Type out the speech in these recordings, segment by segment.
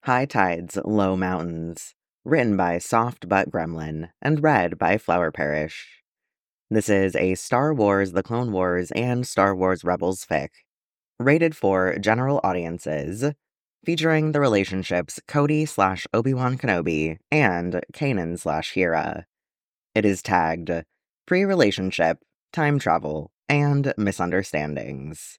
High Tides, Low Mountains, written by Soft Butt Gremlin, and read by Flower Parish. This is a Star Wars The Clone Wars and Star Wars Rebels fic, rated for general audiences, featuring the relationships Cody/Obi-Wan Kenobi and Kanan/Hera. It is tagged pre-relationship, time travel, and misunderstandings.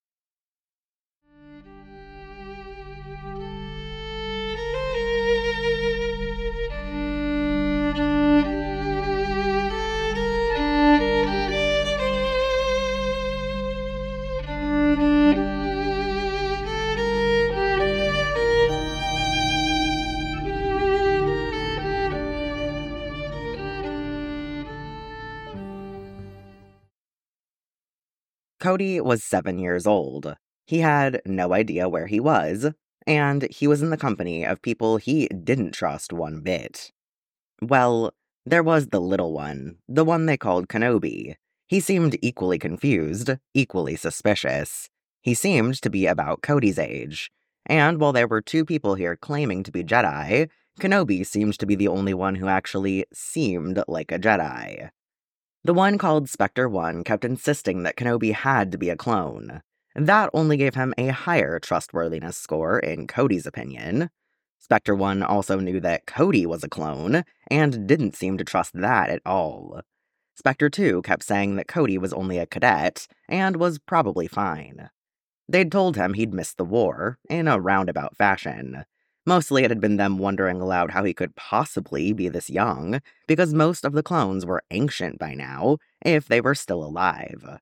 Cody was 7 years old. He had no idea where he was, and he was in the company of people he didn't trust one bit. Well, there was the little one, the one they called Kenobi. He seemed equally confused, equally suspicious. He seemed to be about Cody's age. And while there were two people here claiming to be Jedi, Kenobi seemed to be the only one who actually seemed like a Jedi. The one called Spectre One kept insisting that Kenobi had to be a clone. That only gave him a higher trustworthiness score, in Cody's opinion. Spectre One also knew that Cody was a clone, and didn't seem to trust that at all. Spectre Two kept saying that Cody was only a cadet, and was probably fine. They'd told him he'd missed the war, in a roundabout fashion. Mostly it had been them wondering aloud how he could possibly be this young, because most of the clones were ancient by now, if they were still alive.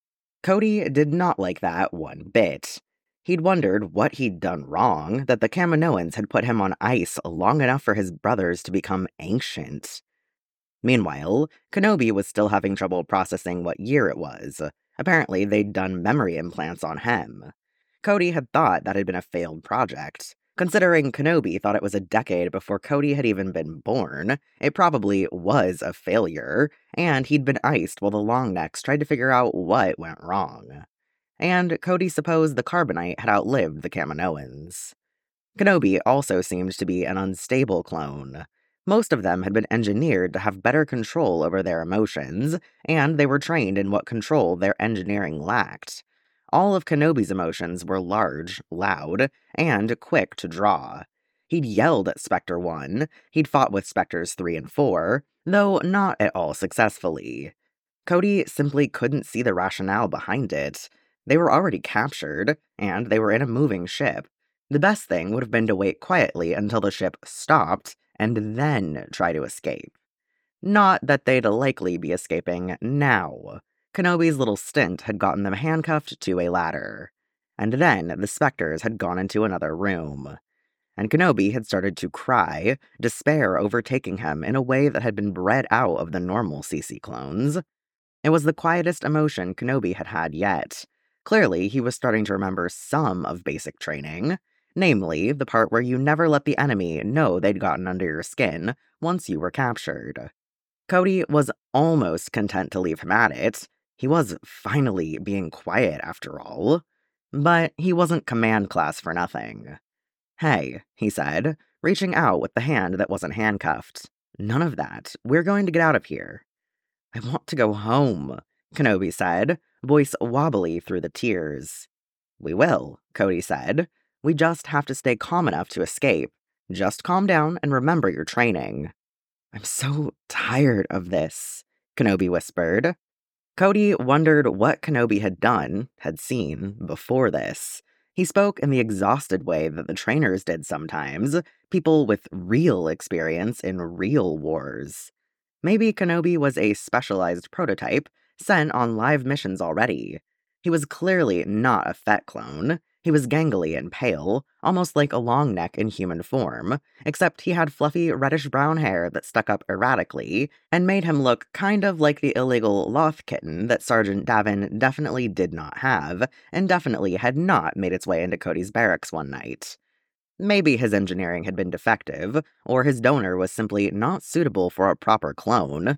Cody did not like that one bit. He'd wondered what he'd done wrong, that the Kaminoans had put him on ice long enough for his brothers to become ancient. Meanwhile, Kenobi was still having trouble processing what year it was. Apparently, they'd done memory implants on him. Cody had thought that had been a failed project. Considering Kenobi thought it was a decade before Cody had even been born, it probably was a failure, and he'd been iced while the Longnecks tried to figure out what went wrong. And Cody supposed the Carbonite had outlived the Kaminoans. Kenobi also seemed to be an unstable clone. Most of them had been engineered to have better control over their emotions, and they were trained in what control their engineering lacked. All of Kenobi's emotions were large, loud, and quick to draw. He'd yelled at Spectre 1, he'd fought with Spectres 3 and 4, though not at all successfully. Cody simply couldn't see the rationale behind it. They were already captured, and they were in a moving ship. The best thing would have been to wait quietly until the ship stopped, and then try to escape. Not that they'd likely be escaping now. Kenobi's little stint had gotten them handcuffed to a ladder. And then the Spectres had gone into another room. And Kenobi had started to cry, despair overtaking him in a way that had been bred out of the normal CC clones. It was the quietest emotion Kenobi had had yet. Clearly, he was starting to remember some of basic training. Namely, the part where you never let the enemy know they'd gotten under your skin once you were captured. Cody was almost content to leave him at it. He was finally being quiet after all. But he wasn't command class for nothing. "Hey," he said, reaching out with the hand that wasn't handcuffed. "None of that. We're going to get out of here." "I want to go home," Kenobi said, voice wobbly through the tears. "We will," Cody said. "We just have to stay calm enough to escape. Just calm down and remember your training." "I'm so tired of this," Kenobi whispered. Cody wondered what Kenobi had done, had seen, before this. He spoke in the exhausted way that the trainers did sometimes, people with real experience in real wars. Maybe Kenobi was a specialized prototype, sent on live missions already. He was clearly not a Fett clone. He was gangly and pale, almost like a long neck in human form, except he had fluffy reddish-brown hair that stuck up erratically, and made him look kind of like the illegal Loth kitten that Sergeant Davin definitely did not have, and definitely had not made its way into Cody's barracks one night. Maybe his engineering had been defective, or his donor was simply not suitable for a proper clone.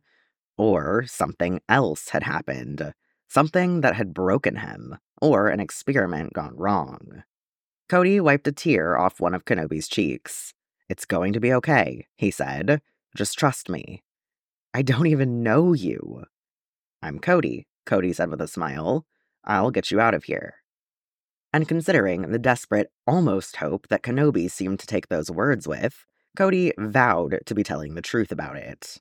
Or something else had happened. Something that had broken him, or an experiment gone wrong. Cody wiped a tear off one of Kenobi's cheeks. "It's going to be okay," he said. "Just trust me." "I don't even know you." "I'm Cody," Cody said with a smile. "I'll get you out of here." And considering the desperate, almost hope that Kenobi seemed to take those words with, Cody vowed to be telling the truth about it.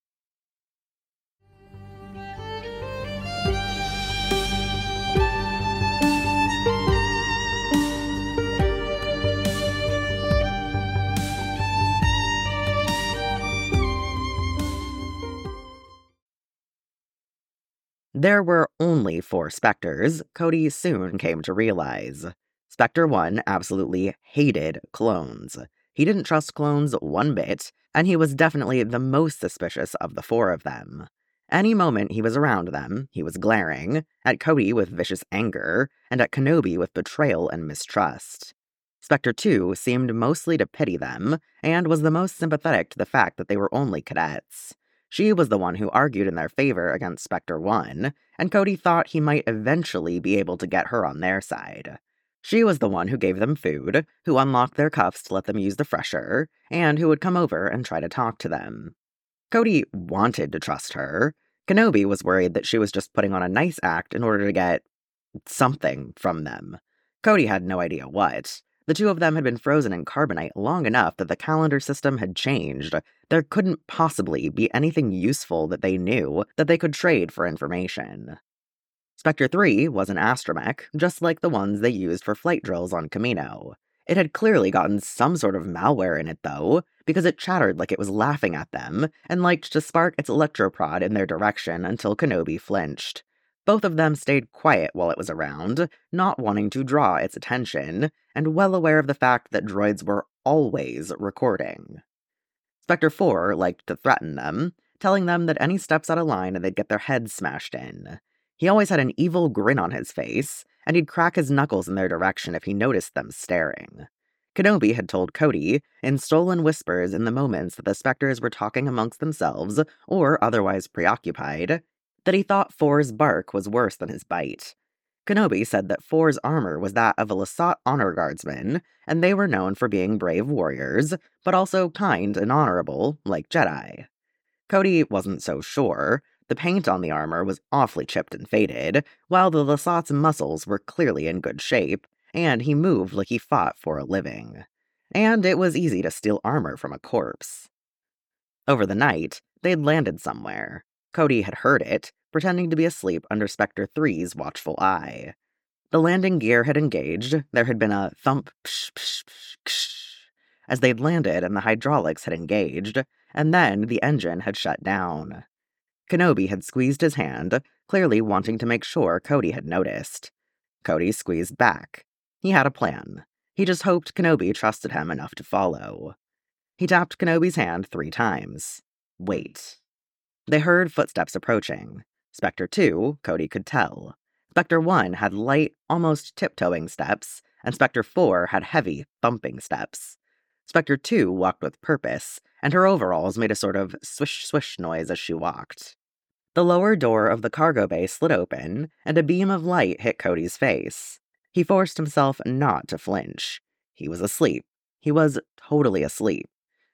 There were only 4 Spectres, Cody soon came to realize. Spectre 1 absolutely hated clones. He didn't trust clones one bit, and he was definitely the most suspicious of the 4 of them. Any moment he was around them, he was glaring, at Cody with vicious anger, and at Kenobi with betrayal and mistrust. Spectre 2 seemed mostly to pity them, and was the most sympathetic to the fact that they were only cadets. She was the one who argued in their favor against Spectre 1, and Cody thought he might eventually be able to get her on their side. She was the one who gave them food, who unlocked their cuffs to let them use the fresher, and who would come over and try to talk to them. Cody wanted to trust her. Kenobi was worried that she was just putting on a nice act in order to get something from them. Cody had no idea what. The 2 of them had been frozen in carbonite long enough that the calendar system had changed. There couldn't possibly be anything useful that they knew that they could trade for information. Spectre 3 was an astromech, just like the ones they used for flight drills on Camino. It had clearly gotten some sort of malware in it, though, because it chattered like it was laughing at them, and liked to spark its electroprod in their direction until Kenobi flinched. Both of them stayed quiet while it was around, not wanting to draw its attention, and well aware of the fact that droids were always recording. Spectre 4 liked to threaten them, telling them that any steps out of line they'd get their heads smashed in. He always had an evil grin on his face, and he'd crack his knuckles in their direction if he noticed them staring. Kenobi had told Cody, in stolen whispers in the moments that the Spectres were talking amongst themselves or otherwise preoccupied, that he thought 4's bark was worse than his bite. Kenobi said that 4's armor was that of a Lasat honor guardsman, and they were known for being brave warriors, but also kind and honorable, like Jedi. Cody wasn't so sure. The paint on the armor was awfully chipped and faded, while the Lasat's muscles were clearly in good shape, and he moved like he fought for a living. And it was easy to steal armor from a corpse. Over the night, they'd landed somewhere. Cody had heard it, pretending to be asleep under Spectre 3's watchful eye. The landing gear had engaged, there had been a thump psh psh psh ksh as they'd landed and the hydraulics had engaged, and then the engine had shut down. Kenobi had squeezed his hand, clearly wanting to make sure Cody had noticed. Cody squeezed back. He had a plan. He just hoped Kenobi trusted him enough to follow. He tapped Kenobi's hand 3 times. Wait. They heard footsteps approaching. Spectre 2, Cody could tell. Spectre 1 had light, almost tiptoeing steps, and Spectre 4 had heavy, thumping steps. Spectre 2 walked with purpose, and her overalls made a sort of swish-swish noise as she walked. The lower door of the cargo bay slid open, and a beam of light hit Cody's face. He forced himself not to flinch. He was asleep. He was totally asleep.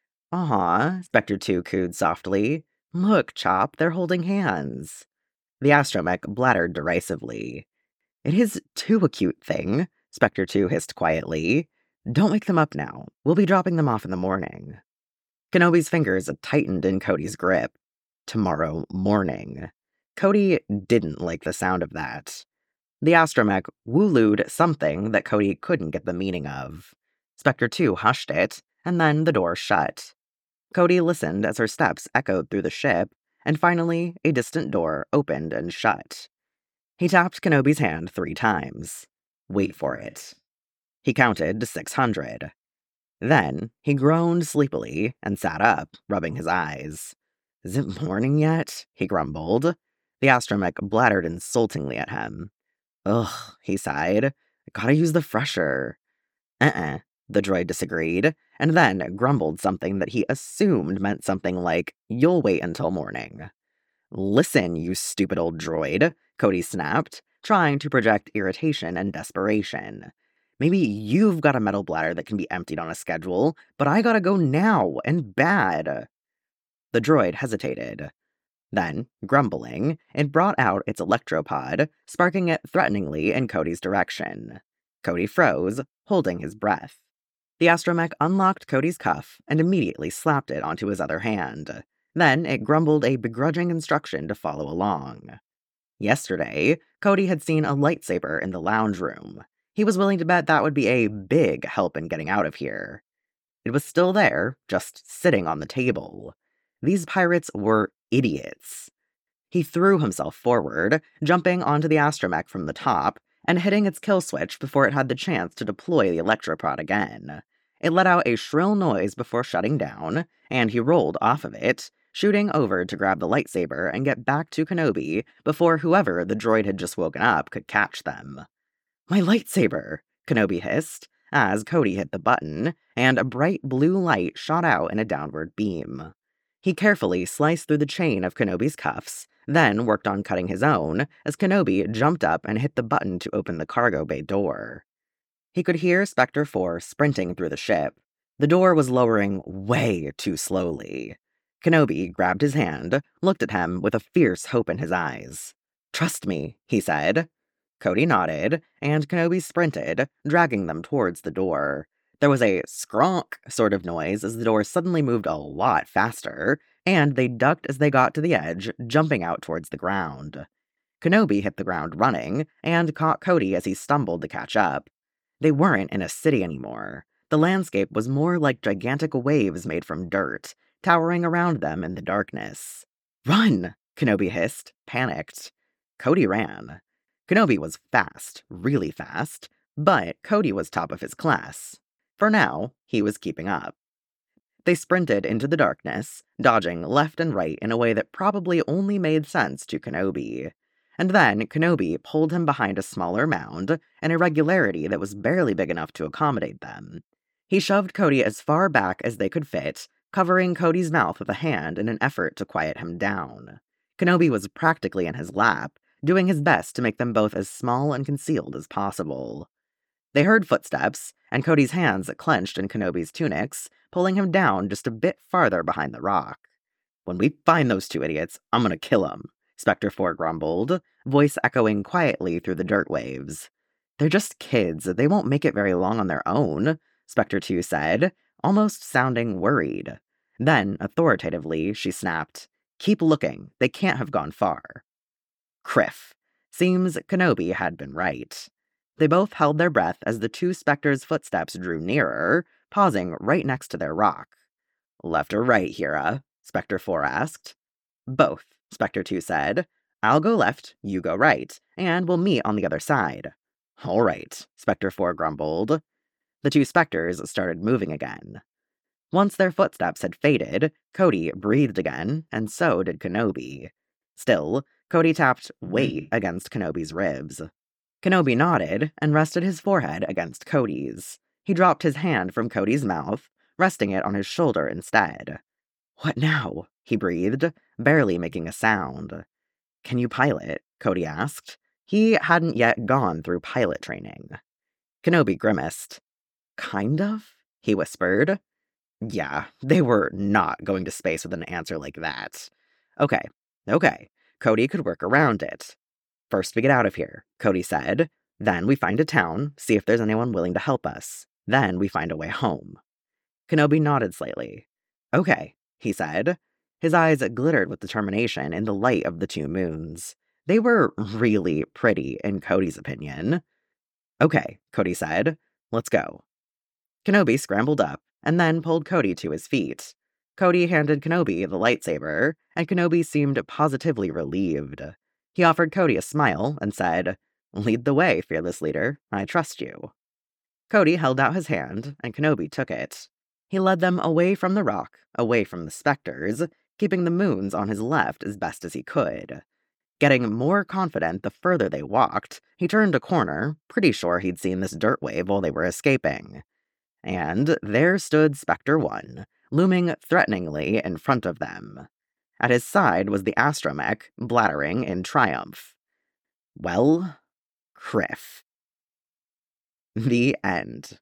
"Aw," Spectre 2 cooed softly. "Look, Chop, they're holding hands." The astromech blattered derisively. "It is too a cute thing," Spectre 2 hissed quietly. "Don't wake them up now. We'll be dropping them off in the morning." Kenobi's fingers tightened in Cody's grip. Tomorrow morning. Cody didn't like the sound of that. The astromech woolooed something that Cody couldn't get the meaning of. Spectre 2 hushed it, and then the door shut. Cody listened as her steps echoed through the ship, and finally, a distant door opened and shut. He tapped Kenobi's hand 3 times. Wait for it. He counted to 600. Then, he groaned sleepily and sat up, rubbing his eyes. "Is it morning yet?" he grumbled. The astromech blattered insultingly at him. "Ugh," he sighed. "I gotta use the fresher." The droid disagreed, and then grumbled something that he assumed meant something like, "You'll wait until morning." "Listen, you stupid old droid," Cody snapped, trying to project irritation and desperation. Maybe you've got a metal bladder that can be emptied on a schedule, but I gotta go now, and bad. The droid hesitated. Then, grumbling, it brought out its electropod, sparking it threateningly in Cody's direction. Cody froze, holding his breath. The astromech unlocked Cody's cuff and immediately slapped it onto his other hand. Then it grumbled a begrudging instruction to follow along. Yesterday, Cody had seen a lightsaber in the lounge room. He was willing to bet that would be a big help in getting out of here. It was still there, just sitting on the table. These pirates were idiots. He threw himself forward, jumping onto the astromech from the top, and hitting its kill switch before it had the chance to deploy the electropod again. It let out a shrill noise before shutting down, and he rolled off of it, shooting over to grab the lightsaber and get back to Kenobi before whoever the droid had just woken up could catch them. "My lightsaber!" Kenobi hissed, as Cody hit the button, and a bright blue light shot out in a downward beam. He carefully sliced through the chain of Kenobi's cuffs, then worked on cutting his own as Kenobi jumped up and hit the button to open the cargo bay door. He could hear Spectre 4 sprinting through the ship. The door was lowering way too slowly. Kenobi grabbed his hand, looked at him with a fierce hope in his eyes. "Trust me," he said. Cody nodded, and Kenobi sprinted, dragging them towards the door. There was a skronk sort of noise as the door suddenly moved a lot faster, and they ducked as they got to the edge, jumping out towards the ground. Kenobi hit the ground running, and caught Cody as he stumbled to catch up. They weren't in a city anymore. The landscape was more like gigantic waves made from dirt, towering around them in the darkness. "Run!" Kenobi hissed, panicked. Cody ran. Kenobi was fast, really fast, but Cody was top of his class. For now, he was keeping up. They sprinted into the darkness, dodging left and right in a way that probably only made sense to Kenobi. And then Kenobi pulled him behind a smaller mound, an irregularity that was barely big enough to accommodate them. He shoved Cody as far back as they could fit, covering Cody's mouth with a hand in an effort to quiet him down. Kenobi was practically in his lap, doing his best to make them both as small and concealed as possible. They heard footsteps, and Cody's hands clenched in Kenobi's tunics, pulling him down just a bit farther behind the rock. "When we find those two idiots, I'm gonna kill 'em," Spectre 4 grumbled, voice echoing quietly through the dirt waves. "They're just kids, they won't make it very long on their own," Spectre 2 said, almost sounding worried. Then, authoritatively, she snapped, "Keep looking, they can't have gone far." Criff. Seems Kenobi had been right. They both held their breath as the two Spectres' footsteps drew nearer, pausing right next to their rock. "Left or right, Hera?" Spectre 4 asked. "Both," Spectre 2 said. "I'll go left, you go right, and we'll meet on the other side." "All right," Spectre 4 grumbled. The two Spectres started moving again. Once their footsteps had faded, Cody breathed again, and so did Kenobi. Still, Cody tapped "wait" against Kenobi's ribs. Kenobi nodded and rested his forehead against Cody's. He dropped his hand from Cody's mouth, resting it on his shoulder instead. "What now?" he breathed, barely making a sound. "Can you pilot?" Cody asked. He hadn't yet gone through pilot training. Kenobi grimaced. "Kind of," he whispered. Yeah, they were not going to space with an answer like that. Okay. Cody could work around it. "First we get out of here," Cody said. "Then we find a town, see if there's anyone willing to help us. Then we find a way home." Kenobi nodded slightly. "Okay," he said. His eyes glittered with determination in the light of the two moons. They were really pretty, in Cody's opinion. "Okay," Cody said. "Let's go." Kenobi scrambled up, and then pulled Cody to his feet. Cody handed Kenobi the lightsaber, and Kenobi seemed positively relieved. He offered Cody a smile and said, "Lead the way, fearless leader. I trust you." Cody held out his hand, and Kenobi took it. He led them away from the rock, away from the Spectres, keeping the moons on his left as best as he could. Getting more confident the further they walked, he turned a corner, pretty sure he'd seen this dirt wave while they were escaping. And there stood Spectre 1, looming threateningly in front of them. At his side was the astromech, blathering in triumph. Well, Criff. The end.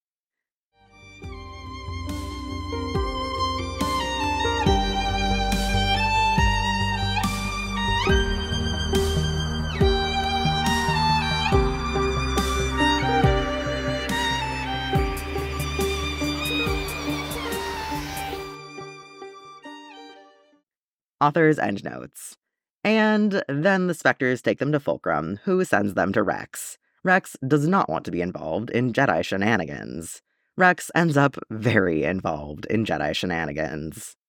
Author's endnotes. And then the Spectres take them to Fulcrum, who sends them to Rex. Rex does not want to be involved in Jedi shenanigans. Rex ends up very involved in Jedi shenanigans.